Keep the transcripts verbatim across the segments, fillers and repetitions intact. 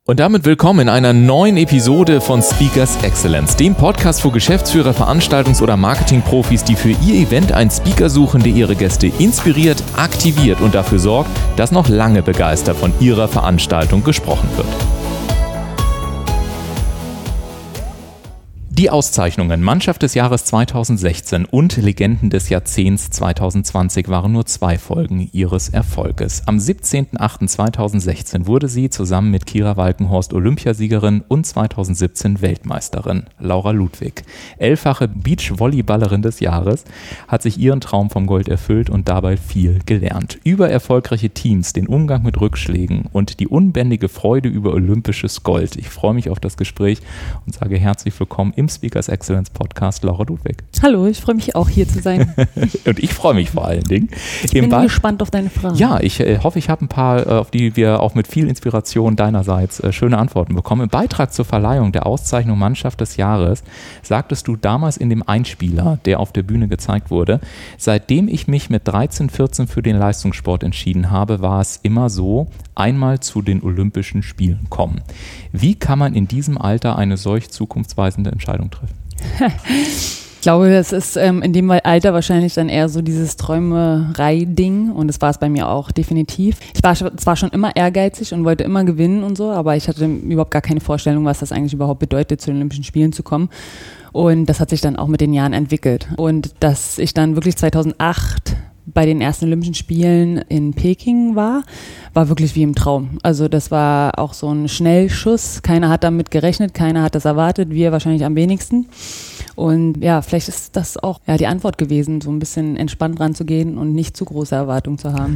Und damit willkommen in einer neuen Episode von Speakers Excellence, dem Podcast für Geschäftsführer, Veranstaltungs- oder Marketingprofis, die für ihr Event einen Speaker suchen, der ihre Gäste inspiriert, aktiviert und dafür sorgt, dass noch lange begeistert von ihrer Veranstaltung gesprochen wird. Die Auszeichnungen Mannschaft des Jahres zweitausendsechzehn und Legenden des Jahrzehnts zweitausendzwanzig waren nur zwei Folgen ihres Erfolges. Am siebzehnten achten zweitausendsechzehn wurde sie zusammen mit Kira Walkenhorst Olympiasiegerin und zweitausendsiebzehn Weltmeisterin. Laura Ludwig, elffache Beachvolleyballerin des Jahres, hat sich ihren Traum vom Gold erfüllt und dabei viel gelernt. Über erfolgreiche Teams, den Umgang mit Rückschlägen und die unbändige Freude über olympisches Gold. Ich freue mich auf das Gespräch und sage herzlich willkommen im Speakers Excellence Podcast, Laura Ludwig. Hallo, ich freue mich auch hier zu sein. Und ich freue mich vor allen Dingen. Ich bin Be- gespannt auf deine Fragen. Ja, ich äh, hoffe, ich habe ein paar, äh, auf die wir auch mit viel Inspiration deinerseits äh, schöne Antworten bekommen. Im Beitrag zur Verleihung der Auszeichnung Mannschaft des Jahres sagtest du damals in dem Einspieler, der auf der Bühne gezeigt wurde: Seitdem ich mich mit dreizehn, vierzehn für den Leistungssport entschieden habe, war es immer so, einmal zu den Olympischen Spielen kommen. Wie kann man in diesem Alter eine solch zukunftsweisende Entscheidung treffen? Ich glaube, das ist ähm, in dem Alter wahrscheinlich dann eher so dieses Träumerei-Ding, und das war es bei mir auch definitiv. Ich war zwar schon immer ehrgeizig und wollte immer gewinnen und so, aber ich hatte überhaupt gar keine Vorstellung, was das eigentlich überhaupt bedeutet, zu den Olympischen Spielen zu kommen. Und das hat sich dann auch mit den Jahren entwickelt. Und dass ich dann wirklich zweitausendacht bei den ersten Olympischen Spielen in Peking war, war wirklich wie im Traum. Also das war auch so ein Schnellschuss. Keiner hat damit gerechnet, keiner hat das erwartet, wir wahrscheinlich am wenigsten. Und ja, vielleicht ist das auch ja, die Antwort gewesen, so ein bisschen entspannt ranzugehen und nicht zu große Erwartungen zu haben.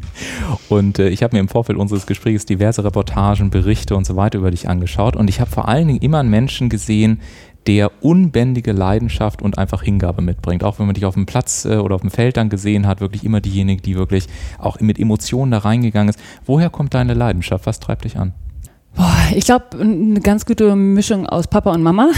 Und äh, ich habe mir im Vorfeld unseres Gesprächs diverse Reportagen, Berichte und so weiter über dich angeschaut, und ich habe vor allen Dingen immer einen Menschen gesehen, der unbändige Leidenschaft und einfach Hingabe mitbringt. Auch wenn man dich auf dem Platz äh, oder auf dem Feld dann gesehen hat, wirklich immer diejenige, die wirklich auch mit Emotionen da reingegangen ist. Woher kommt deine Leidenschaft? Was treibt dich an? Boah, ich glaube, eine ganz gute Mischung aus Papa und Mama.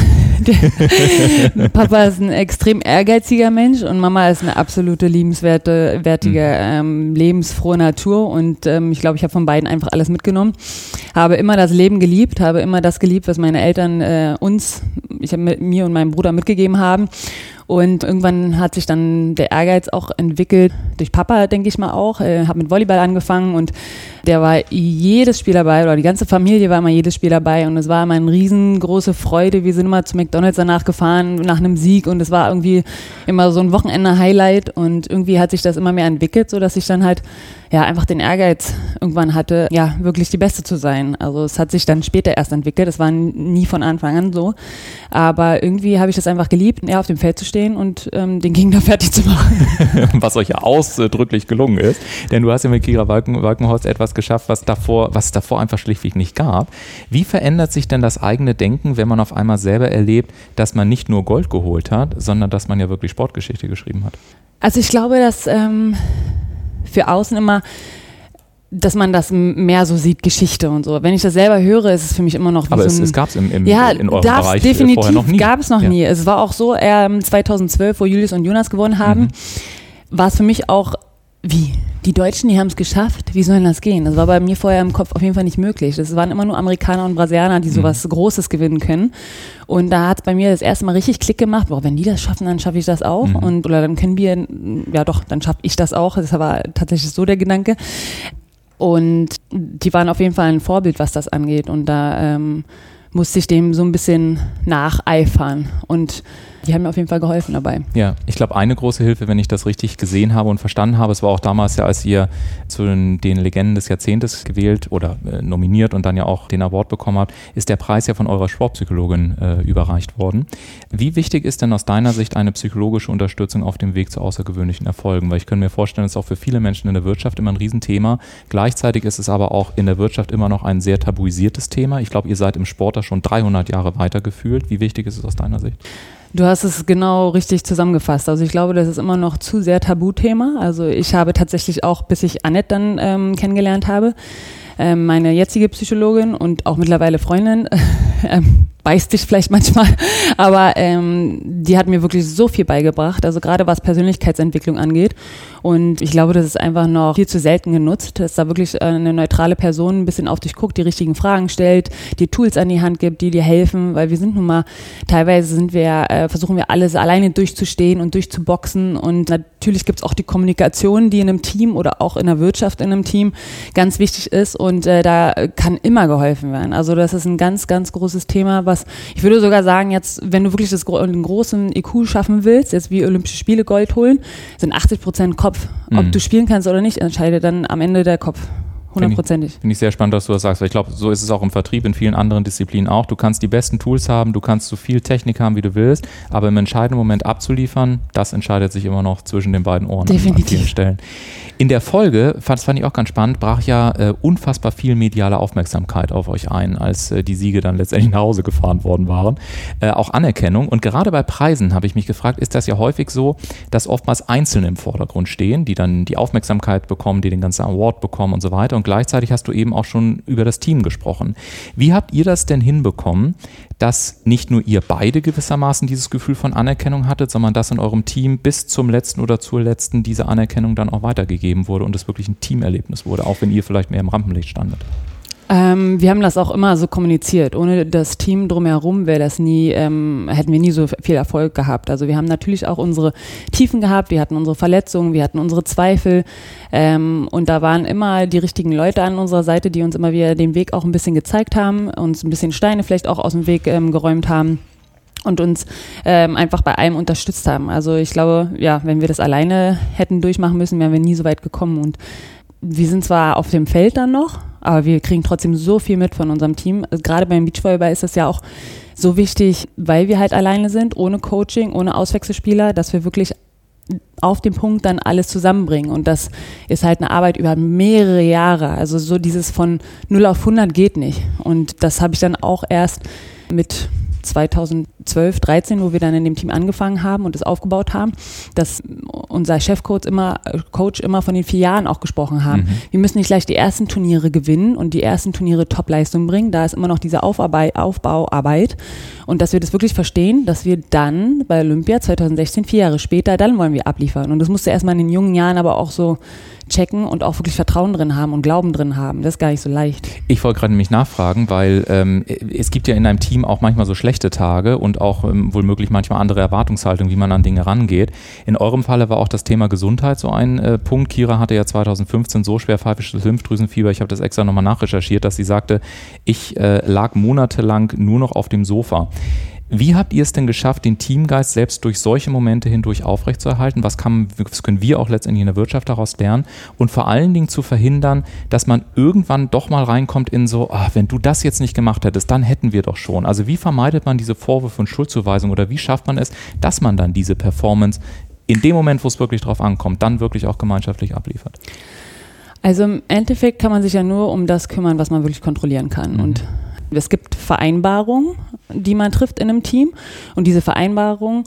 Papa ist ein extrem ehrgeiziger Mensch und Mama ist eine absolute liebenswerte, wertige, ähm, lebensfrohe Natur, und ähm, ich glaube, ich habe von beiden einfach alles mitgenommen. Habe immer das Leben geliebt, habe immer das geliebt, was meine Eltern äh, uns, ich habe mit mir und meinem Bruder mitgegeben haben. Und irgendwann hat sich dann der Ehrgeiz auch entwickelt, durch Papa, denke ich mal auch. Ich habe mit Volleyball angefangen und der war jedes Spiel dabei, oder die ganze Familie war immer jedes Spiel dabei, und es war immer eine riesengroße Freude. Wir sind immer zu McDonald's danach gefahren, nach einem Sieg, und es war irgendwie immer so ein Wochenende-Highlight, und irgendwie hat sich das immer mehr entwickelt, sodass ich dann halt ja einfach den Ehrgeiz irgendwann hatte, ja wirklich die Beste zu sein. Also es hat sich dann später erst entwickelt, es war nie von Anfang an so, aber irgendwie habe ich das einfach geliebt, ja, auf dem Feld zu stehen und ähm, den Gegner fertig zu machen. Was euch ja ausdrücklich gelungen ist, denn du hast ja mit Kira Walken, Walkenhorst etwas geschafft, was davor, was es davor einfach schlichtweg nicht gab. Wie verändert sich denn das eigene Denken, wenn man auf einmal selber erlebt, dass man nicht nur Gold geholt hat, sondern dass man ja wirklich Sportgeschichte geschrieben hat? Also ich glaube, dass ähm, für außen immer, dass man das mehr so sieht, Geschichte und so. Wenn ich das selber höre, ist es für mich immer noch wie Aber so es, ein... es gab es im, im, ja, in eurem das Bereich definitiv vorher noch nie. Gab es noch ja. nie. Es war auch so, ähm, zweitausendzwölf, wo Julius und Jonas gewonnen haben, mhm. war es für mich auch, wie? Die Deutschen, die haben es geschafft, wie soll das gehen? Das war bei mir vorher im Kopf auf jeden Fall nicht möglich. Das waren immer nur Amerikaner und Brasilianer, die sowas mhm. Großes gewinnen können. Und da hat es bei mir das erste Mal richtig Klick gemacht, boah, wenn die das schaffen, dann schaffe ich das auch. Mhm. Und oder dann können wir, ja doch, dann schaffe ich das auch. Das war tatsächlich so der Gedanke. Und die waren auf jeden Fall ein Vorbild, was das angeht. Und da ähm, musste ich dem so ein bisschen nacheifern. Und die haben mir auf jeden Fall geholfen dabei. Ja, ich glaube, eine große Hilfe, wenn ich das richtig gesehen habe und verstanden habe, es war auch damals ja, als ihr zu den, den Legenden des Jahrzehntes gewählt oder äh, nominiert und dann ja auch den Award bekommen habt, ist der Preis ja von eurer Sportpsychologin äh, überreicht worden. Wie wichtig ist denn aus deiner Sicht eine psychologische Unterstützung auf dem Weg zu außergewöhnlichen Erfolgen? Weil ich könnte mir vorstellen, das ist auch für viele Menschen in der Wirtschaft immer ein Riesenthema. Gleichzeitig ist es aber auch in der Wirtschaft immer noch ein sehr tabuisiertes Thema. Ich glaube, ihr seid im Sport da schon dreihundert Jahre weiter gefühlt. Wie wichtig ist es aus deiner Sicht? Du hast es genau richtig zusammengefasst. Also ich glaube, das ist immer noch zu sehr Tabuthema. Also ich habe tatsächlich auch, bis ich Annette dann ähm, kennengelernt habe, ähm, meine jetzige Psychologin und auch mittlerweile Freundin, ähm, beißt dich vielleicht manchmal, aber ähm, die hat mir wirklich so viel beigebracht, also gerade was Persönlichkeitsentwicklung angeht. Und ich glaube, das ist einfach noch viel zu selten genutzt, dass da wirklich eine neutrale Person ein bisschen auf dich guckt, die richtigen Fragen stellt, dir Tools an die Hand gibt, die dir helfen, weil wir sind nun mal, teilweise sind wir, äh, versuchen wir alles alleine durchzustehen und durchzuboxen, und natürlich gibt es auch die Kommunikation, die in einem Team oder auch in der Wirtschaft in einem Team ganz wichtig ist, und äh, da kann immer geholfen werden. Also das ist ein ganz, ganz großes Thema, was ich würde sogar sagen, jetzt, wenn du wirklich das, den großen I Q schaffen willst, jetzt wie Olympische Spiele Gold holen, sind achtzig Prozent Kopf. Ob mhm. du spielen kannst oder nicht, entscheidet dann am Ende der Kopf. Hundertprozentig. Finde ich sehr spannend, dass du das sagst, weil ich glaube, so ist es auch im Vertrieb, in vielen anderen Disziplinen auch. Du kannst die besten Tools haben, du kannst so viel Technik haben, wie du willst, aber im entscheidenden Moment abzuliefern, das entscheidet sich immer noch zwischen den beiden Ohren. Definitiv. An vielen Stellen. In der Folge, das fand ich auch ganz spannend, brach ja äh, unfassbar viel mediale Aufmerksamkeit auf euch ein, als äh, die Siege dann letztendlich nach Hause gefahren worden waren. Äh, auch Anerkennung. Und gerade bei Preisen habe ich mich gefragt, ist das ja häufig so, dass oftmals Einzelne im Vordergrund stehen, die dann die Aufmerksamkeit bekommen, die den ganzen Award bekommen und so weiter. Und gleichzeitig hast du eben auch schon über das Team gesprochen. Wie habt ihr das denn hinbekommen, dass nicht nur ihr beide gewissermaßen dieses Gefühl von Anerkennung hattet, sondern dass in eurem Team bis zum letzten oder zur letzten diese Anerkennung dann auch weitergegeben wurde und es wirklich ein Teamerlebnis wurde, auch wenn ihr vielleicht mehr im Rampenlicht standet? Ähm, wir haben das auch immer so kommuniziert. Ohne das Team drumherum wäre das nie, ähm, hätten wir nie so viel Erfolg gehabt. Also wir haben natürlich auch unsere Tiefen gehabt, wir hatten unsere Verletzungen, wir hatten unsere Zweifel, ähm, und da waren immer die richtigen Leute an unserer Seite, die uns immer wieder den Weg auch ein bisschen gezeigt haben, uns ein bisschen Steine vielleicht auch aus dem Weg ähm, geräumt haben und uns ähm, einfach bei allem unterstützt haben. Also ich glaube, ja, wenn wir das alleine hätten durchmachen müssen, wären wir nie so weit gekommen, und wir sind zwar auf dem Feld dann noch, aber wir kriegen trotzdem so viel mit von unserem Team. Also gerade beim Beachvolleyball ist das ja auch so wichtig, weil wir halt alleine sind, ohne Coaching, ohne Auswechselspieler, dass wir wirklich auf den Punkt dann alles zusammenbringen. Und das ist halt eine Arbeit über mehrere Jahre. Also so dieses von null auf hundert geht nicht. Und das habe ich dann auch erst mit zweitausendzwölf, dreizehn, wo wir dann in dem Team angefangen haben und es aufgebaut haben, dass unser Chefcoach immer, Coach immer von den vier Jahren auch gesprochen haben. Mhm. Wir müssen nicht gleich die ersten Turniere gewinnen und die ersten Turniere Topleistung bringen. Da ist immer noch diese Aufarbeit, Aufbauarbeit, und dass wir das wirklich verstehen, dass wir dann bei Olympia zweitausendsechzehn, vier Jahre später, dann wollen wir abliefern. Und das musste erstmal in den jungen Jahren aber auch so checken und auch wirklich Vertrauen drin haben und Glauben drin haben. Das ist gar nicht so leicht. Ich wollte gerade nämlich nachfragen, weil ähm, es gibt ja in einem Team auch manchmal so schlechte Tage und auch ähm, wohlmöglich manchmal andere Erwartungshaltung, wie man an Dinge rangeht. In eurem Falle war auch das Thema Gesundheit so ein äh, Punkt. Kira hatte ja zweitausendfünfzehn so schwer pfeifisches Lymphdrüsenfieber, ich habe das extra nochmal nachrecherchiert, dass sie sagte, ich äh, lag monatelang nur noch auf dem Sofa. Wie habt ihr es denn geschafft, den Teamgeist selbst durch solche Momente hindurch aufrechtzuerhalten? Was, kann, was können wir auch letztendlich in der Wirtschaft daraus lernen? Und vor allen Dingen zu verhindern, dass man irgendwann doch mal reinkommt in so, ach, wenn du das jetzt nicht gemacht hättest, dann hätten wir doch schon. Also wie vermeidet man diese Vorwürfe und Schuldzuweisung, oder wie schafft man es, dass man dann diese Performance in dem Moment, wo es wirklich drauf ankommt, dann wirklich auch gemeinschaftlich abliefert? Also im Endeffekt kann man sich ja nur um das kümmern, was man wirklich kontrollieren kann. Mhm. Und es gibt Vereinbarungen, die man trifft in einem Team, und diese Vereinbarung,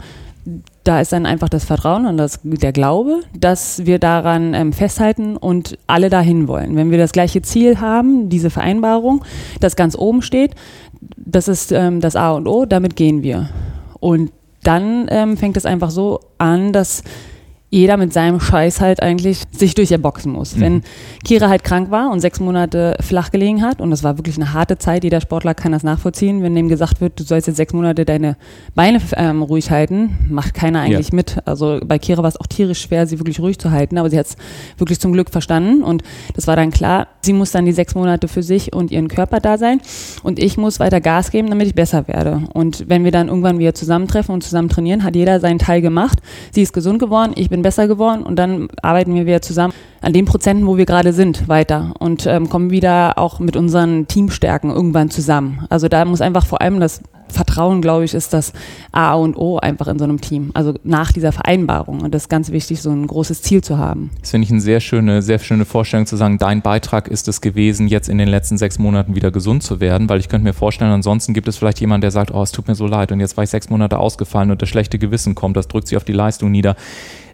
da ist dann einfach das Vertrauen und das, der Glaube, dass wir daran ähm, festhalten und alle dahin wollen. Wenn wir das gleiche Ziel haben, diese Vereinbarung, das ganz oben steht, das ist ähm, das A und O, damit gehen wir. Und dann ähm, fängt es einfach so an, dass jeder mit seinem Scheiß halt eigentlich sich durcherboxen muss. Mhm. Wenn Kira halt krank war und sechs Monate flach gelegen hat, und das war wirklich eine harte Zeit, jeder Sportler kann das nachvollziehen, wenn dem gesagt wird, du sollst jetzt sechs Monate deine Beine ähm, ruhig halten, macht keiner eigentlich ja. mit. Also bei Kira war es auch tierisch schwer, sie wirklich ruhig zu halten, aber sie hat es wirklich zum Glück verstanden, und das war dann klar, sie muss dann die sechs Monate für sich und ihren Körper da sein, und ich muss weiter Gas geben, damit ich besser werde. Und wenn wir dann irgendwann wieder zusammentreffen und zusammen trainieren, hat jeder seinen Teil gemacht. Sie ist gesund geworden, ich bin besser geworden, und dann arbeiten wir wieder zusammen an den Prozenten, wo wir gerade sind, weiter, und ähm, kommen wieder auch mit unseren Teamstärken irgendwann zusammen. Also da muss einfach vor allem das Vertrauen, glaube ich, ist das A und O einfach in so einem Team. Also nach dieser Vereinbarung. Und das ist ganz wichtig, so ein großes Ziel zu haben. Das finde ich eine sehr schöne, sehr schöne Vorstellung, zu sagen, dein Beitrag ist es gewesen, jetzt in den letzten sechs Monaten wieder gesund zu werden, weil ich könnte mir vorstellen, ansonsten gibt es vielleicht jemanden, der sagt, oh, es tut mir so leid und jetzt war ich sechs Monate ausgefallen und das schlechte Gewissen kommt, das drückt sich auf die Leistung nieder.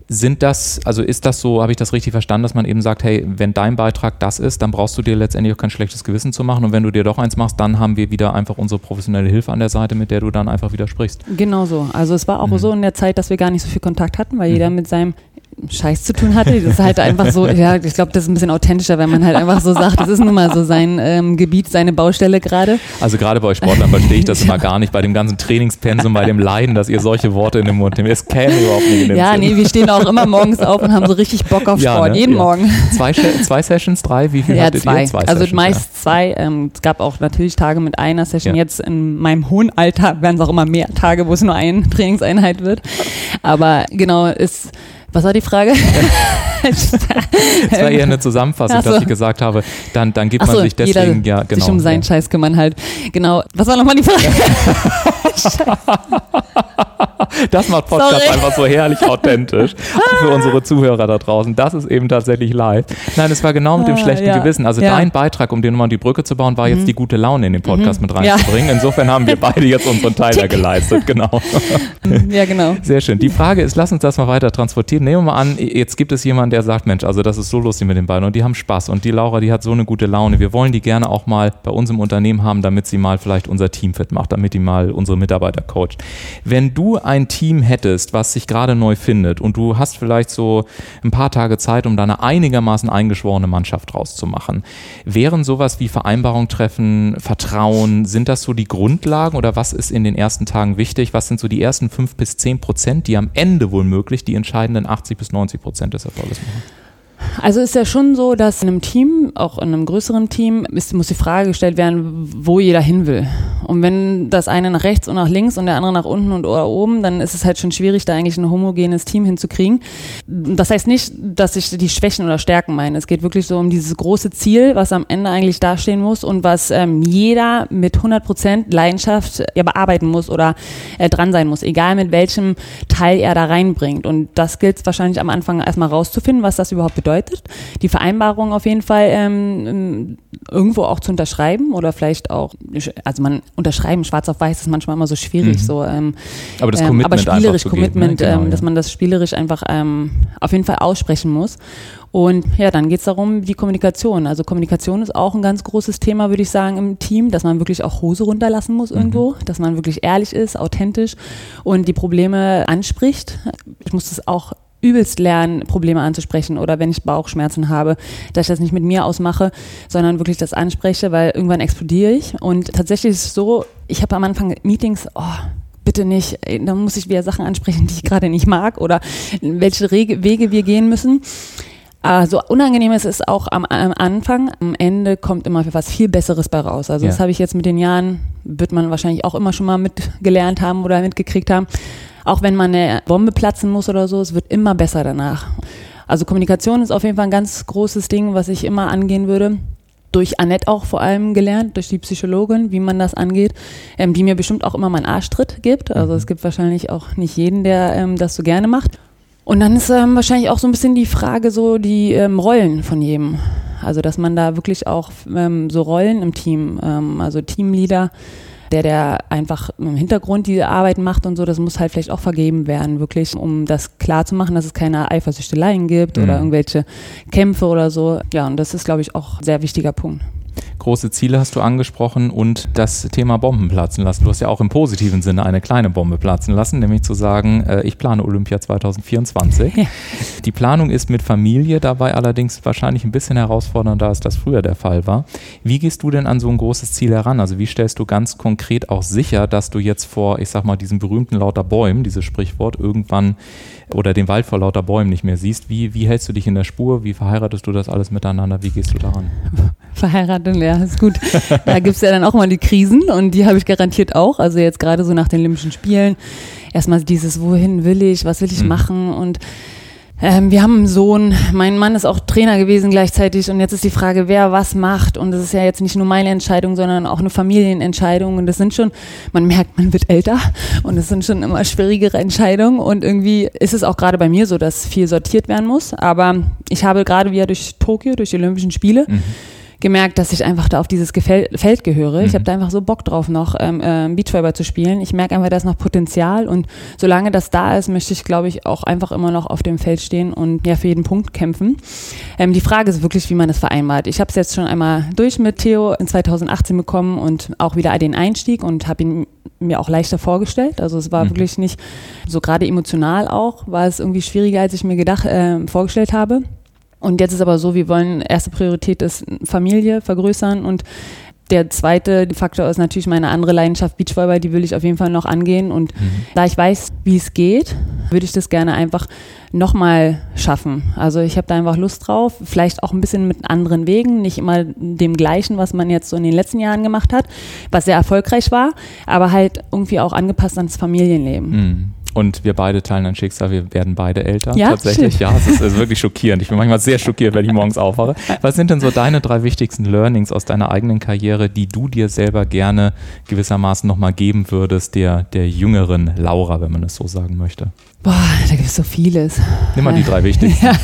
Sind das, also ist das so, habe ich das richtig verstanden, dass man eben sagt, hey, wenn dein Beitrag das ist, dann brauchst du dir letztendlich auch kein schlechtes Gewissen zu machen und wenn du dir doch eins machst, dann haben wir wieder einfach unsere professionelle Hilfe an der Seite, mit der du dann einfach wieder sprichst. Genau so. Also es war auch mhm. so in der Zeit, dass wir gar nicht so viel Kontakt hatten, weil mhm. jeder mit seinem Scheiß zu tun hatte. Das ist halt einfach so, ja, ich glaube, das ist ein bisschen authentischer, wenn man halt einfach so sagt, das ist nun mal so sein ähm, Gebiet, seine Baustelle gerade. Also gerade bei euch Sportlern verstehe ich das immer gar nicht, bei dem ganzen Trainingspensum, bei dem Leiden, dass ihr solche Worte in den Mund nehmt. Das käme überhaupt nicht in den Ja, Sinn. nee, wir stehen auch immer morgens auf und haben so richtig Bock auf ja, Sport, ne? jeden ja. Morgen. Zwei, zwei Sessions, drei, wie viel ja, hattet zwei. ihr? Zwei also Sessions, meist ja. zwei. Ähm, es gab auch natürlich Tage mit einer Session. Ja. Jetzt in meinem hohen Alter werden es auch immer mehr Tage, wo es nur eine Trainingseinheit wird. Aber genau, ist... Was war die Frage? Das war eher eine Zusammenfassung, so. dass ich gesagt habe, dann, dann gibt Ach man so, sich deswegen, jeder ja, genau. sich um seinen ja. Scheiß kümmern halt. Genau. Was war nochmal die Frage? Das macht Podcast Sorry. einfach so herrlich authentisch. Auch für unsere Zuhörer da draußen. Das ist eben tatsächlich live. Nein, es war genau mit dem schlechten ja. Gewissen. Also ja. dein Beitrag, um dir nochmal die Brücke zu bauen, war jetzt mhm. die gute Laune in den Podcast mhm. mit reinzubringen. Ja. Insofern haben wir beide jetzt unseren Teil da geleistet. Genau. Ja, genau. Sehr schön. Die Frage ist, lass uns das mal weiter transportieren. Nehmen wir mal an, jetzt gibt es jemanden, der sagt, Mensch, also das ist so lustig mit den beiden und die haben Spaß und die Laura, die hat so eine gute Laune. Wir wollen die gerne auch mal bei uns im Unternehmen haben, damit sie mal vielleicht unser Team fit macht, damit die mal unsere Mitarbeiter coacht. Wenn du ein Team hättest, was sich gerade neu findet und du hast vielleicht so ein paar Tage Zeit, um da eine einigermaßen eingeschworene Mannschaft draus zu machen, wären sowas wie Vereinbarung treffen, Vertrauen, sind das so die Grundlagen oder was ist in den ersten Tagen wichtig? Was sind so die ersten fünf bis zehn Prozent, die am Ende womöglich die entscheidenden achtzig bis neunzig Prozent des Erfolges machen? Also ist ja schon so, dass in einem Team, auch in einem größeren Team, ist, muss die Frage gestellt werden, wo jeder hin will. Und wenn das eine nach rechts und nach links und der andere nach unten und oder oben, dann ist es halt schon schwierig, da eigentlich ein homogenes Team hinzukriegen. Das heißt nicht, dass ich die Schwächen oder Stärken meine. Es geht wirklich so um dieses große Ziel, was am Ende eigentlich dastehen muss und was ähm, jeder mit hundert Prozent Leidenschaft ja, bearbeiten muss oder äh, dran sein muss, egal mit welchem Teil er da reinbringt. Und das gilt es wahrscheinlich am Anfang erstmal rauszufinden, was das überhaupt bedeutet. Die Vereinbarung auf jeden Fall ähm, irgendwo auch zu unterschreiben oder vielleicht auch, also man unterschreiben, schwarz auf weiß ist manchmal immer so schwierig. Mhm. So, ähm, aber das ähm, Commitment aber spielerisch einfach Commitment, geben, ne? Genau, ähm, dass ja. man das spielerisch einfach ähm, auf jeden Fall aussprechen muss. Und ja, dann geht es darum, die Kommunikation. Also Kommunikation ist auch ein ganz großes Thema, würde ich sagen, im Team, dass man wirklich auch Hose runterlassen muss irgendwo, mhm. dass man wirklich ehrlich ist, authentisch und die Probleme anspricht. Ich muss das auch übelst lernen, Probleme anzusprechen oder wenn ich Bauchschmerzen habe, dass ich das nicht mit mir ausmache, sondern wirklich das anspreche, weil irgendwann explodiere ich. Und tatsächlich ist es so, ich habe am Anfang Meetings, oh, bitte nicht, da muss ich wieder Sachen ansprechen, die ich gerade nicht mag oder welche Wege wir gehen müssen. Aber so unangenehm ist es auch am, am Anfang, am Ende kommt immer was viel Besseres bei raus. Also ja. Das habe ich jetzt mit den Jahren, wird man wahrscheinlich auch immer schon mal mitgelernt haben oder mitgekriegt haben. Auch wenn man eine Bombe platzen muss oder so, es wird immer besser danach. Also Kommunikation ist auf jeden Fall ein ganz großes Ding, was ich immer angehen würde. Durch Annette auch vor allem gelernt, durch die Psychologin, wie man das angeht, ähm, die mir bestimmt auch immer mal einen Arschtritt gibt. Also es gibt wahrscheinlich auch nicht jeden, der ähm, das so gerne macht. Und dann ist ähm, wahrscheinlich auch so ein bisschen die Frage, so die ähm, Rollen von jedem. Also dass man da wirklich auch ähm, so Rollen im Team, ähm, also Teamleader, der, der einfach im Hintergrund die Arbeit macht und so, das muss halt vielleicht auch vergeben werden, wirklich, um das klar zu machen, dass es keine Eifersüchteleien gibt mhm. oder irgendwelche Kämpfe oder so. Ja, und das ist, glaube ich, auch ein sehr wichtiger Punkt. Große Ziele hast du angesprochen und das Thema Bomben platzen lassen. Du hast ja auch im positiven Sinne eine kleine Bombe platzen lassen, nämlich zu sagen, äh, ich plane Olympia zwanzig vierundzwanzig. Ja. Die Planung ist mit Familie dabei allerdings wahrscheinlich ein bisschen herausfordernder, als das früher der Fall war. Wie gehst du denn an so ein großes Ziel heran? Also wie stellst du ganz konkret auch sicher, dass du jetzt vor, ich sag mal, diesem berühmten lauter Bäumen, dieses Sprichwort, irgendwann oder den Wald vor lauter Bäumen nicht mehr siehst? Wie, wie hältst du dich in der Spur? Wie verheiratest du das alles miteinander? Wie gehst du daran? Verheiratet, ja, ist gut. Da gibt es ja dann auch mal die Krisen und die habe ich garantiert auch. Also jetzt gerade so nach den Olympischen Spielen. Erstmal dieses, wohin will ich, was will ich mhm. machen und ähm, wir haben einen Sohn, mein Mann ist auch Trainer gewesen gleichzeitig und jetzt ist die Frage, wer was macht und das ist ja jetzt nicht nur meine Entscheidung, sondern auch eine Familienentscheidung und das sind schon, man merkt, man wird älter und es sind schon immer schwierigere Entscheidungen und irgendwie ist es auch gerade bei mir so, dass viel sortiert werden muss, aber ich habe gerade wieder durch Tokio, durch die Olympischen Spiele, mhm. gemerkt, dass ich einfach da auf dieses Gefäl- Feld gehöre. Mhm. Ich habe da einfach so Bock drauf, noch ähm, äh, Beachvolleyball zu spielen. Ich merke einfach, da ist noch Potenzial und solange das da ist, möchte ich, glaube ich, auch einfach immer noch auf dem Feld stehen und ja für jeden Punkt kämpfen. Ähm, die Frage ist wirklich, wie man das vereinbart. Ich habe es jetzt schon einmal durch mit Theo in zweitausendachtzehn bekommen und auch wieder den Einstieg und habe ihn mir auch leichter vorgestellt. Also es war mhm. wirklich nicht, so gerade emotional auch, war es irgendwie schwieriger, als ich mir gedacht, äh, vorgestellt habe. Und jetzt ist aber so, wir wollen, erste Priorität ist Familie vergrößern und der zweite Faktor ist natürlich meine andere Leidenschaft, Beachvolleyball, die will ich auf jeden Fall noch angehen und mhm. da ich weiß, wie es geht, würde ich das gerne einfach nochmal schaffen. Also ich habe da einfach Lust drauf, vielleicht auch ein bisschen mit anderen Wegen, nicht immer dem gleichen, was man jetzt so in den letzten Jahren gemacht hat, was sehr erfolgreich war, aber halt irgendwie auch angepasst ans Familienleben. Mhm. Und wir beide teilen ein Schicksal, wir werden beide Eltern. Ja, tatsächlich. stimmt. Ja, es ist, ist wirklich schockierend. Ich bin manchmal sehr schockiert, wenn ich morgens aufwache. Was sind denn so deine drei wichtigsten Learnings aus deiner eigenen Karriere, die du dir selber gerne gewissermaßen nochmal geben würdest, der, der jüngeren Laura, wenn man es so sagen möchte? Boah, da gibt es so vieles. Nimm mal die drei wichtigsten. Ja.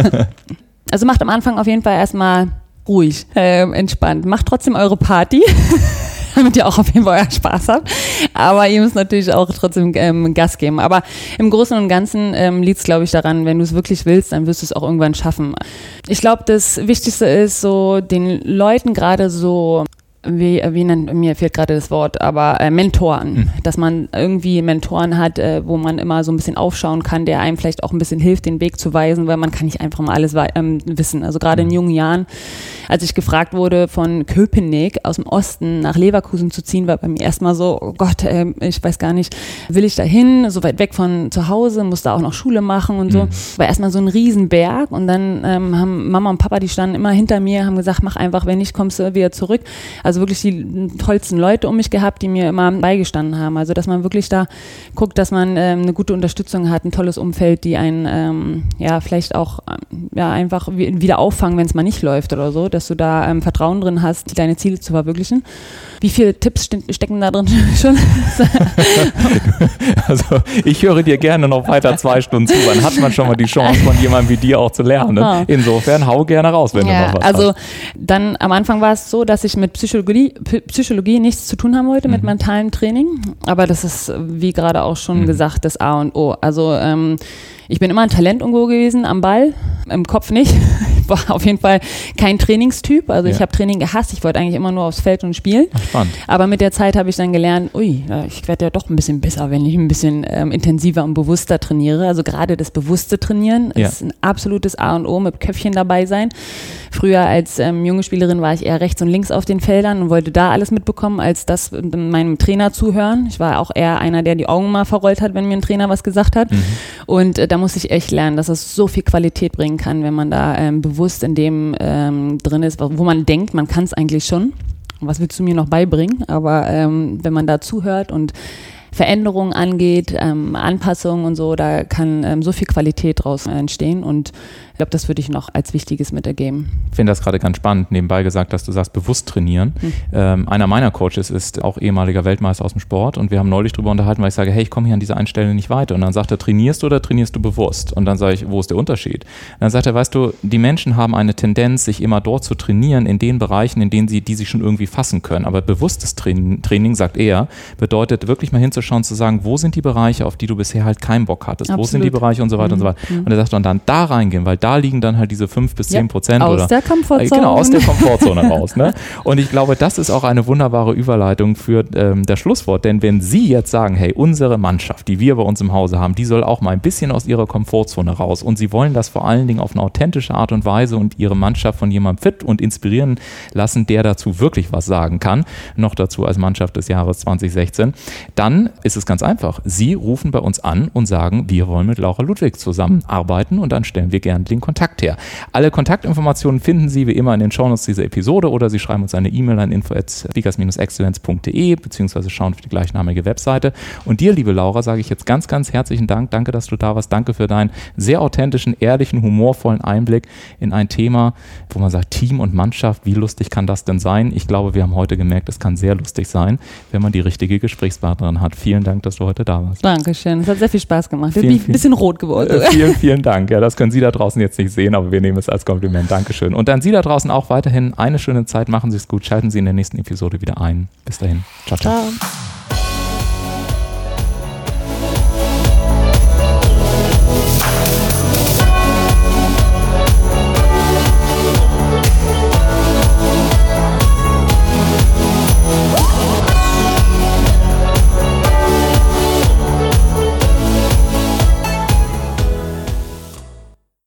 Also macht am Anfang auf jeden Fall erstmal ruhig, äh, entspannt. Macht trotzdem eure Party. Damit ihr auch auf jeden Fall Spaß habt. Aber ihr müsst natürlich auch trotzdem ähm, Gas geben. Aber im Großen und Ganzen ähm, liegt es, glaube ich, daran, wenn du es wirklich willst, dann wirst du es auch irgendwann schaffen. Ich glaube, das Wichtigste ist so, den Leuten gerade so, wie, wie nennt, mir fehlt gerade das Wort, aber äh, Mentoren, mhm. dass man irgendwie Mentoren hat, äh, wo man immer so ein bisschen aufschauen kann, der einem vielleicht auch ein bisschen hilft, den Weg zu weisen, weil man kann nicht einfach mal alles ähm, wissen. Also gerade mhm. in jungen Jahren, als ich gefragt wurde, von Köpenick aus dem Osten nach Leverkusen zu ziehen, war bei mir erstmal so, oh Gott, äh, ich weiß gar nicht, will ich da hin, so weit weg von zu Hause, muss da auch noch Schule machen und so. Mhm. War erstmal so ein Riesenberg und dann ähm, haben Mama und Papa, die standen immer hinter mir, haben gesagt, mach einfach, wenn nicht, kommst du wieder zurück. Also wirklich die tollsten Leute um mich gehabt, die mir immer beigestanden haben. Also dass man wirklich da guckt, dass man ähm, eine gute Unterstützung hat, ein tolles Umfeld, die einen ähm, ja vielleicht auch ähm, ja einfach wieder auffangen, wenn es mal nicht läuft oder so, dass du da ähm, Vertrauen drin hast, deine Ziele zu verwirklichen. Wie viele Tipps ste- stecken da drin schon? Also ich höre dir gerne noch weiter zwei Stunden zu. Dann hat man schon mal die Chance, von jemandem wie dir auch zu lernen. Ah. Insofern hau gerne raus, wenn ja, du noch was also hast. Dann am Anfang war es so, dass ich mit Psychologie, P- Psychologie nichts zu tun haben wollte, mhm. mit mentalem Training. Aber das ist, wie gerade auch schon mhm. gesagt, das A und O. Also ähm, ich bin immer ein Talentungo gewesen am Ball, im Kopf nicht. Ich war auf jeden Fall kein Trainingstyp. Also ja. ich habe Training gehasst. Ich wollte eigentlich immer nur aufs Feld und spielen. Ach, spannend. Aber mit der Zeit habe ich dann gelernt, ui, ich werde ja doch ein bisschen besser, wenn ich ein bisschen ähm, intensiver und bewusster trainiere. Also gerade das bewusste Trainieren ja. ist ein absolutes A und O, mit Köpfchen dabei sein. Früher als ähm, junge Spielerin war ich eher rechts und links auf den Feldern und wollte da alles mitbekommen, als das meinem Trainer zuhören. Ich war auch eher einer, der die Augen mal verrollt hat, wenn mir ein Trainer was gesagt hat. Mhm. Und äh, da muss ich echt lernen, dass es so viel Qualität bringen kann, wenn man da ähm, bewusst in dem ähm, drin ist, wo man denkt, man kann es eigentlich schon. Was willst du mir noch beibringen? Aber ähm, wenn man da zuhört und Veränderungen angeht, ähm, Anpassungen und so, da kann ähm, so viel Qualität draus entstehen und ich glaube, das würde ich noch als Wichtiges mitergeben. Ich finde das gerade ganz spannend, nebenbei gesagt, dass du sagst, bewusst trainieren. Hm. Ähm, einer meiner Coaches ist auch ehemaliger Weltmeister aus dem Sport und wir haben neulich drüber unterhalten, weil ich sage, hey, ich komme hier an dieser einen Stelle nicht weiter. Und dann sagt er, trainierst du oder trainierst du bewusst? Und dann sage ich, wo ist der Unterschied? Und dann sagt er, weißt du, die Menschen haben eine Tendenz, sich immer dort zu trainieren, in den Bereichen, in denen sie, die sie schon irgendwie fassen können. Aber bewusstes Training, Training, sagt er, bedeutet wirklich mal hinzuschauen, zu sagen, wo sind die Bereiche, auf die du bisher halt keinen Bock hattest? Absolut. Wo sind die Bereiche und so weiter mhm. und so weiter. Und er sagt, und dann da reingehen, weil da liegen dann halt diese fünf bis zehn Prozent. Aus oder, der Komfortzone. Genau, aus der Komfortzone raus. Ne? Und ich glaube, das ist auch eine wunderbare Überleitung für ähm, das Schlusswort. Denn wenn Sie jetzt sagen, hey, unsere Mannschaft, die wir bei uns im Hause haben, die soll auch mal ein bisschen aus ihrer Komfortzone raus und Sie wollen das vor allen Dingen auf eine authentische Art und Weise und Ihre Mannschaft von jemandem fit und inspirieren lassen, der dazu wirklich was sagen kann, noch dazu als Mannschaft des Jahres zwanzig sechzehn, dann ist es ganz einfach. Sie rufen bei uns an und sagen, wir wollen mit Laura Ludwig zusammenarbeiten und dann stellen wir gerne den Kontakt her. Alle Kontaktinformationen finden Sie wie immer in den Shownotes dieser Episode oder Sie schreiben uns eine E-Mail an info at speakers dash excellence punkt de beziehungsweise schauen auf die gleichnamige Webseite. Und dir, liebe Laura, sage ich jetzt ganz, ganz herzlichen Dank. Danke, dass du da warst. Danke für deinen sehr authentischen, ehrlichen, humorvollen Einblick in ein Thema, wo man sagt, Team und Mannschaft, wie lustig kann das denn sein? Ich glaube, wir haben heute gemerkt, es kann sehr lustig sein, wenn man die richtige Gesprächspartnerin hat. vielen Dank, dass du heute da warst. Dankeschön, es hat sehr viel Spaß gemacht. Ich bin Vielen, ein bisschen rot geworden. Äh, vielen, vielen Dank. Ja, das können Sie da draußen jetzt nicht sehen, aber wir nehmen es als Kompliment. Dankeschön. Und an Sie da draußen auch weiterhin eine schöne Zeit. Machen Sie es gut. Schalten Sie in der nächsten Episode wieder ein. Bis dahin. Ciao, ciao. Ciao.